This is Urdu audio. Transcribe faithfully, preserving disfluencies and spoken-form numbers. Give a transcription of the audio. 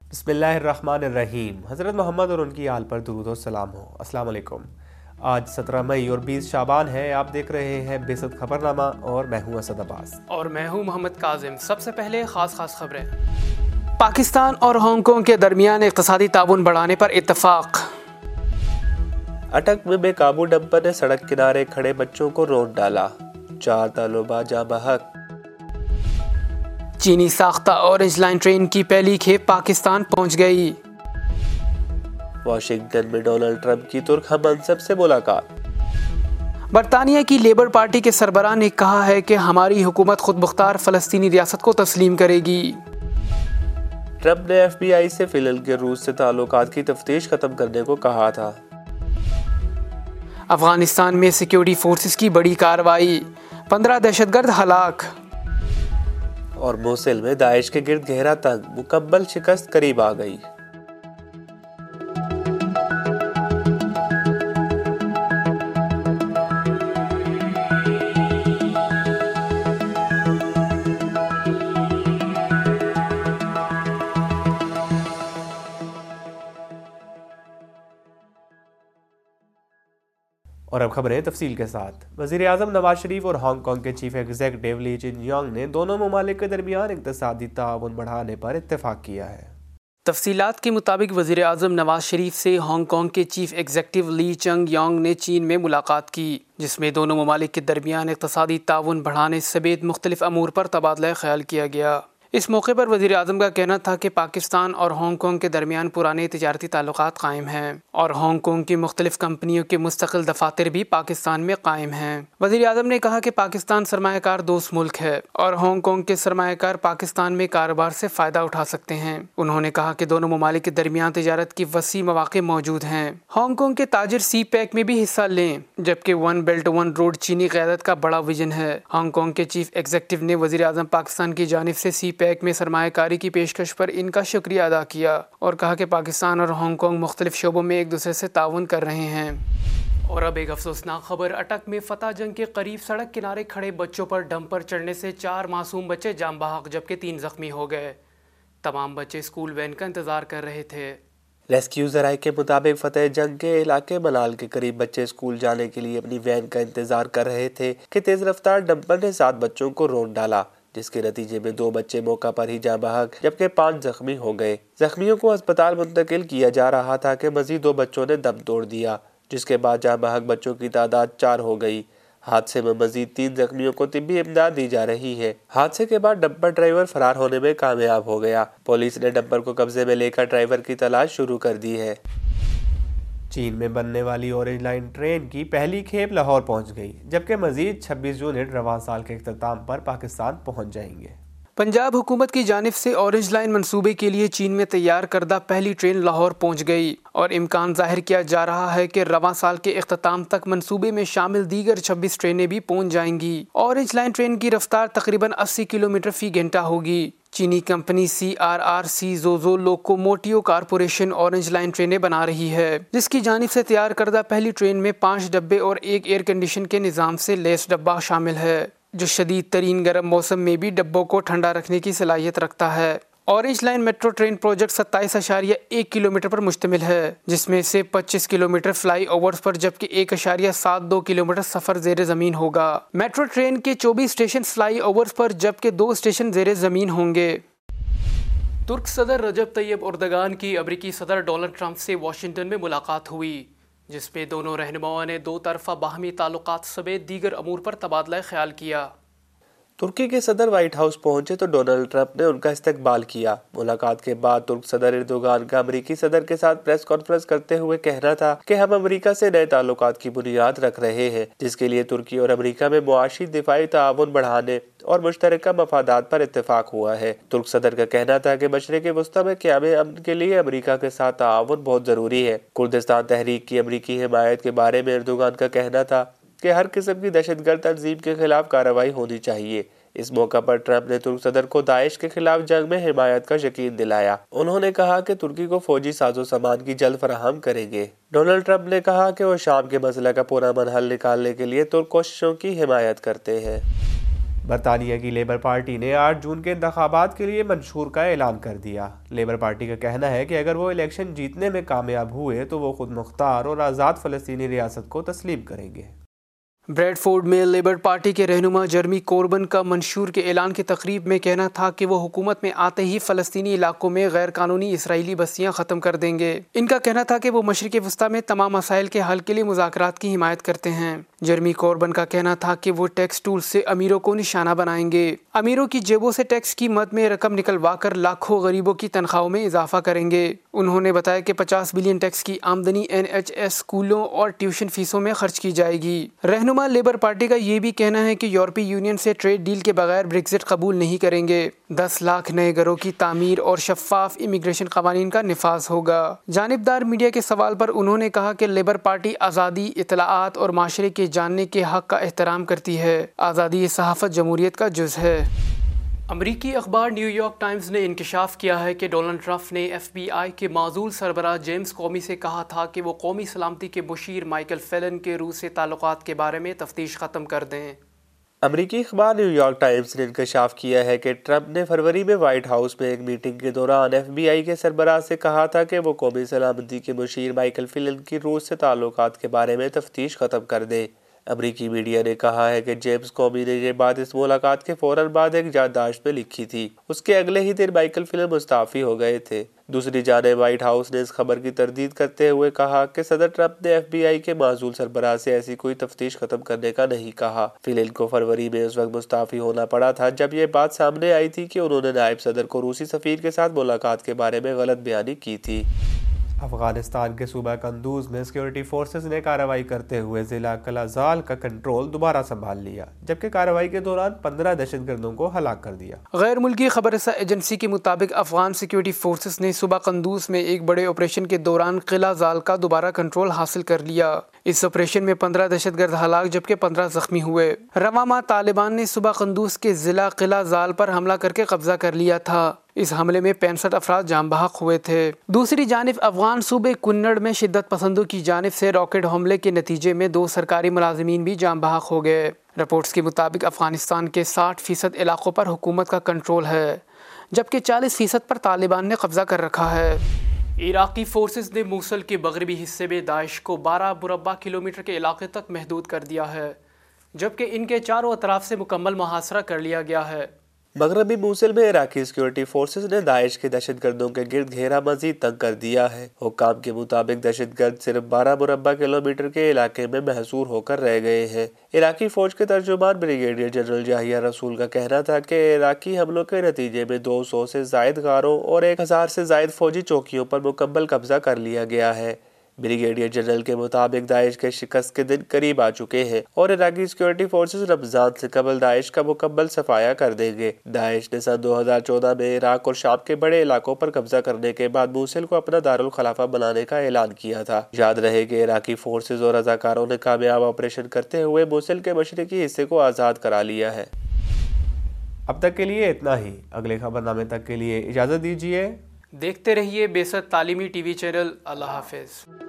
بسم اللہ الرحمن الرحیم۔ حضرت محمد اور ان کی آل پر درود و سلام ہو۔ السلام علیکم۔ آج سترہ مئی اور بیس شعبان ہے۔ آپ دیکھ رہے ہیں بیست خبرنامہ اور میں ہوں اسد عباس اور میں ہوں محمد کاظم۔ سب سے پہلے خاص خاص خبریں۔ پاکستان اور ہانگ کانگ کے درمیان اقتصادی تعاون بڑھانے پر اتفاق۔ اٹک میں بے قابو ڈمپر نے سڑک کنارے کھڑے بچوں کو رون ڈالا، چار طلباء جاں بحق۔ چینی ساختہ اورنج لائن ٹرین کی پہلی کھیپ پاکستان پہنچ گئی۔ واشنگٹن میں ڈونلڈ ٹرمپ کی ترک ہم منصب سے ملاقات۔ برطانیہ کی لیبر پارٹی کے سربراہ نے کہا ہے کہ ہماری حکومت خود مختار فلسطینی ریاست کو تسلیم کرے گی۔ ٹرمپ نے ایف بی آئی سے فی الحال کے روس سے تعلقات کی تفتیش ختم کرنے کو کہا تھا۔ افغانستان میں سیکیورٹی فورسز کی بڑی کارروائی، پندرہ دہشت گرد ہلاک۔ اور موصل میں داعش کے گرد گہرا تنگ، مکمل شکست قریب آ گئی۔ اور اب خبریں تفصیل کے ساتھ۔ وزیر اعظم نواز شریف اور ہانگ کانگ کے چیف ایگزیکٹو لی چین یانگ نے دونوں ممالک کے درمیان اقتصادی تعاون بڑھانے پر اتفاق کیا ہے۔ تفصیلات کے مطابق وزیر اعظم نواز شریف سے ہانگ کانگ کے چیف ایگزیکٹو لی چینگ یانگ نے چین میں ملاقات کی، جس میں دونوں ممالک کے درمیان اقتصادی تعاون بڑھانے سمیت مختلف امور پر تبادلہ خیال کیا گیا۔ اس موقع پر وزیر اعظم کا کہنا تھا کہ پاکستان اور ہانگ کانگ کے درمیان پرانے تجارتی تعلقات قائم ہیں اور ہانگ کانگ کی مختلف کمپنیوں کے مستقل دفاتر بھی پاکستان میں قائم ہیں۔ وزیر اعظم نے کہا کہ پاکستان سرمایہ کار دوست ملک ہے اور ہانگ کانگ کے سرمایہ کار پاکستان میں کاروبار سے فائدہ اٹھا سکتے ہیں۔ انہوں نے کہا کہ دونوں ممالک کے درمیان تجارت کی وسیع مواقع موجود ہیں۔ ہانگ کانگ کے تاجر سی پیک میں بھی حصہ لیں، جبکہ ون بیلٹ ون روڈ چینی قیادت کا بڑا ویژن ہے۔ ہانگ کانگ کے چیف ایگزیکٹو نے وزیر اعظم پاکستان کی جانب سے سی پیک میں سرمایہ کاری کی پیشکش پر ان کا شکریہ ادا کیا اور کہا کہ پاکستان اور ہانگ کانگ مختلف شعبوں میں ایک دوسرے سے تعاون کر رہے ہیں۔ اور اب ایک افسوسناک خبر۔ اٹک میں فتح جنگ کے قریب سڑک کنارے کھڑے بچوں پر ڈمپر چڑھنے سے چار معصوم بچے جاں بحق جبکہ تین زخمی ہو گئے۔ تمام بچے اسکول وین کا انتظار کر رہے تھے۔ ریسکیو ذرائع کے مطابق فتح جنگ کے علاقے ملال کے قریب بچے اسکول جانے کے لیے اپنی وین کا انتظار کر رہے تھے کہ تیز رفتار ڈمپر نے سات بچوں کو رون ڈالا، جس کے نتیجے میں دو بچے موقع پر ہی جاں بحق جبکہ پانچ زخمی ہو گئے۔ زخمیوں کو اسپتال منتقل کیا جا رہا تھا کہ مزید دو بچوں نے دم توڑ دیا، جس کے بعد جاں بحق بچوں کی تعداد چار ہو گئی۔ حادثے میں مزید تین زخمیوں کو طبی امداد دی جا رہی ہے۔ حادثے کے بعد ڈمپر ڈرائیور فرار ہونے میں کامیاب ہو گیا۔ پولیس نے ڈمپر کو قبضے میں لے کر ڈرائیور کی تلاش شروع کر دی ہے۔ چین میں بننے والی اورنج لائن ٹرین کی پہلی کھیپ لاہور پہنچ گئی، جبکہ مزید چھبیس یونٹ رواں سال کے اختتام پر پاکستان پہنچ جائیں گے۔ پنجاب حکومت کی جانب سے اورنج لائن منصوبے کے لیے چین میں تیار کردہ پہلی ٹرین لاہور پہنچ گئی اور امکان ظاہر کیا جا رہا ہے کہ رواں سال کے اختتام تک منصوبے میں شامل دیگر چھبیس ٹرینیں بھی پہنچ جائیں گی۔ اورنج لائن ٹرین کی رفتار تقریباً اسی کلومیٹر فی گھنٹہ ہوگی۔ چینی company C R R C Zhuzhou locomotive corporation orange line ٹرینیں بنا رہی ہے، جس کی جانب سے تیار کردہ پہلی ٹرین میں پانچ ڈبے اور ایک ایئر کنڈیشن کے نظام سے لیس ڈبہ شامل ہے، جو شدید ترین گرم موسم میں بھی ڈبوں کو ٹھنڈا رکھنے کی صلاحیت رکھتا ہے۔ Orange line metro train project ستائیس اشاریہ ایک کلومیٹر پر مشتمل ہے، جس میں سے پچیس کلومیٹر فلائی اوورز پر جبکہ ایک اشاریہ سات دو کلومیٹر سفر زیر زمین ہوگا۔ میٹرو ٹرین کے چوبیس اسٹیشن فلائی اوورز پر جبکہ دو اسٹیشن زیر زمین ہوں گے۔ ترک صدر رجب طیب اردگان کی امریکی صدر ڈونلڈ ٹرمپ سے واشنگٹن میں ملاقات ہوئی، جس میں دونوں رہنماؤں نے دو طرفہ باہمی تعلقات سمیت دیگر امور پر تبادلہ خیال کیا۔ ترکی کے صدر وائٹ ہاؤس پہنچے تو ڈونلڈ ٹرمپ نے ان کا استقبال کیا۔ ملاقات کے بعد ترک صدر اردوغان کا امریکی صدر کے ساتھ پریس کانفرنس کرتے ہوئے کہنا تھا کہ ہم امریکہ سے نئے تعلقات کی بنیاد رکھ رہے ہیں، جس کے لیے ترکی اور امریکہ میں معاشی دفاعی تعاون بڑھانے اور مشترکہ مفادات پر اتفاق ہوا ہے۔ ترک صدر کا کہنا تھا کہ مشرق وسطی میں قیام امن کے لیے امریکہ کے ساتھ تعاون بہت ضروری ہے۔ کردستان تحریک کی امریکی حمایت کے بارے میں اردوغان کا کہنا تھا کہ ہر قسم کی دہشت گرد تنظیم کے خلاف کارروائی ہونی چاہیے۔ اس موقع پر ٹرمپ نے ترک صدر کو داعش کے خلاف جنگ میں حمایت کا یقین دلایا۔ انہوں نے کہا کہ ترکی کو فوجی ساز و سامان کی جلد فراہم کریں گے۔ ڈونلڈ ٹرمپ نے کہا کہ وہ شام کے مسئلہ کا پرامن حل نکالنے کے لیے ترک کوششوں کی حمایت کرتے ہیں۔ برطانیہ کی لیبر پارٹی نے آٹھ جون کے انتخابات کے لیے منشور کا اعلان کر دیا۔ لیبر پارٹی کا کہنا ہے کہ اگر وہ الیکشن جیتنے میں کامیاب ہوئے تو وہ خود مختار اور آزاد فلسطینی ریاست کو تسلیم کریں گے۔ بریڈ فورڈ میں لیبر پارٹی کے رہنما جرمی کوربن کا منشور کے اعلان کی تقریب میں کہنا تھا کہ وہ حکومت میں آتے ہی فلسطینی علاقوں میں غیر قانونی اسرائیلی بستیاں ختم کر دیں گے۔ ان کا کہنا تھا کہ وہ مشرق وسطیٰ میں تمام مسائل کے حل کے لیے مذاکرات کی حمایت کرتے ہیں۔ جرمی کوربن کا کہنا تھا کہ وہ ٹیکس ٹول سے امیروں کو نشانہ بنائیں گے، امیروں کی جیبوں سے ٹیکس کی مد میں رقم نکلوا کر لاکھوں غریبوں کی تنخواہوں میں اضافہ کریں گے۔ انہوں نے بتایا کہ پچاس بلین ٹیکس کی آمدنی این ایچ ایس اسکولوں اور ٹیوشن فیسوں میں خرچ کی جائے گی۔ رہنما لیبر پارٹی کا یہ بھی کہنا ہے کہ یورپی یونین سے ٹریڈ ڈیل کے بغیر بریگزٹ قبول نہیں کریں گے۔ دس لاکھ نئے گھروں کی تعمیر اور شفاف امیگریشن قوانین کا نفاذ ہوگا۔ جانبدار میڈیا کے سوال پر انہوں نے کہا کہ لیبر پارٹی آزادی، اطلاعات اور معاشرے کے جاننے کے حق کا احترام کرتی ہے۔ آزادی صحافت جمہوریت کا جز ہے۔ امریکی اخبار نیو یارک ٹائمز نے انکشاف کیا ہے کہ ڈونلڈ ٹرمپ نے ایف بی آئی کے معزول سربراہ جیمز کومی سے کہا تھا کہ وہ قومی سلامتی کے مشیر مائیکل فیلن کے روس سے تعلقات کے بارے میں تفتیش ختم کر دیں۔ امریکی اخبار نیو یارک ٹائمز نے انکشاف کیا ہے کہ ٹرمپ نے فروری میں وائٹ ہاؤس میں ایک میٹنگ کے دوران ایف بی آئی کے سربراہ سے کہا تھا کہ وہ قومی سلامتی کے مشیر مائیکل فیلن کی روس سے تعلقات کے بارے میں تفتیش ختم کر دیں۔ امریکی میڈیا نے کہا ہے کہ جیمز کومی نے یہ بات اس ملاقات کے فوراً بعد ایک یادداشت میں لکھی تھی۔ اس کے اگلے ہی دن مائیکل فیلن مستعفی ہو گئے تھے۔ دوسری جانب وائٹ ہاؤس نے اس خبر کی تردید کرتے ہوئے کہا کہ صدر ٹرمپ نے ایف بی آئی کے معزول سربراہ سے ایسی کوئی تفتیش ختم کرنے کا نہیں کہا۔ فیلن کو فروری میں اس وقت مستعفی ہونا پڑا تھا جب یہ بات سامنے آئی تھی کہ انہوں نے نائب صدر کو روسی سفیر کے ساتھ ملاقات کے بارے میں غلط بیانی کی تھی۔ افغانستان کے صوبہ قندوز میں سیکیورٹی فورسز نے کارروائی کرتے ہوئے ضلع کلازال کا کنٹرول دوبارہ سنبھال لیا، جبکہ کارروائی کے دوران پندرہ دہشت گردوں کو ہلاک کر دیا۔ غیر ملکی خبر رساں ایجنسی کے مطابق افغان سیکیورٹی فورسز نے صوبہ قندوز میں ایک بڑے آپریشن کے دوران قلعہ زال کا دوبارہ کنٹرول حاصل کر لیا۔ اس آپریشن میں پندرہ دہشت گرد ہلاک جبکہ پندرہ زخمی ہوئے۔ رواں ماہ طالبان نے صوبہ قندوز کے ضلع قلعہ زال پر حملہ کر کے قبضہ کر لیا تھا۔ اس حملے میں پینسٹھ افراد جاں بحق ہوئے تھے۔ دوسری جانب افغان صوبے کنڑ میں شدت پسندوں کی جانب سے راکٹ حملے کے نتیجے میں دو سرکاری ملازمین بھی جاں بحق ہو گئے۔ رپورٹس کے مطابق افغانستان کے ساٹھ فیصد علاقوں پر حکومت کا کنٹرول ہے، جبکہ چالیس فیصد پر طالبان نے قبضہ کر رکھا ہے۔ عراقی فورسز نے موصل کے مغربی حصے میں داعش کو بارہ مربع کلومیٹر کے علاقے تک محدود کر دیا ہے، جبکہ ان کے چاروں اطراف سے مکمل محاصرہ کر لیا گیا ہے۔ مغربی موصل میں عراقی سیکیورٹی فورسز نے داعش کے دہشت گردوں کے گرد گھیرا مزید تنگ کر دیا ہے۔ حکام کے مطابق دہشت گرد صرف بارہ مربع کلومیٹر کے علاقے میں محصور ہو کر رہ گئے ہیں۔ عراقی فوج کے ترجمان بریگیڈیئر جنرل یحییٰ رسول کا کہنا تھا کہ عراقی حملوں کے نتیجے میں دو سو سے زائد غاروں اور ایک ہزار سے زائد فوجی چوکیوں پر مکمل قبضہ کر لیا گیا ہے۔ بریگیڈیئر جنرل کے مطابق داعش کے شکست کے دن قریب آ چکے ہیں اور عراقی سیکیورٹی فورسز رمضان سے قبل داعش کا مکمل صفایا کر دیں گے۔ داعش نے سن دو ہزار چودہ میں عراق اور شام کے بڑے علاقوں پر قبضہ کرنے کے بعد موصل کو اپنا دارالخلافہ بنانے کا اعلان کیا تھا۔ یاد رہے کہ عراقی فورسز اور رضاکاروں نے کامیاب آپریشن کرتے ہوئے موصل کے مشرقی حصے کو آزاد کرا لیا ہے۔ اب تک کے لیے اتنا ہی۔ اگلے خبر نامے تک کے لیے اجازت دیجیے۔ دیکھتے رہیے بیست تعلیمی ٹی وی چینل۔ اللہ حافظ۔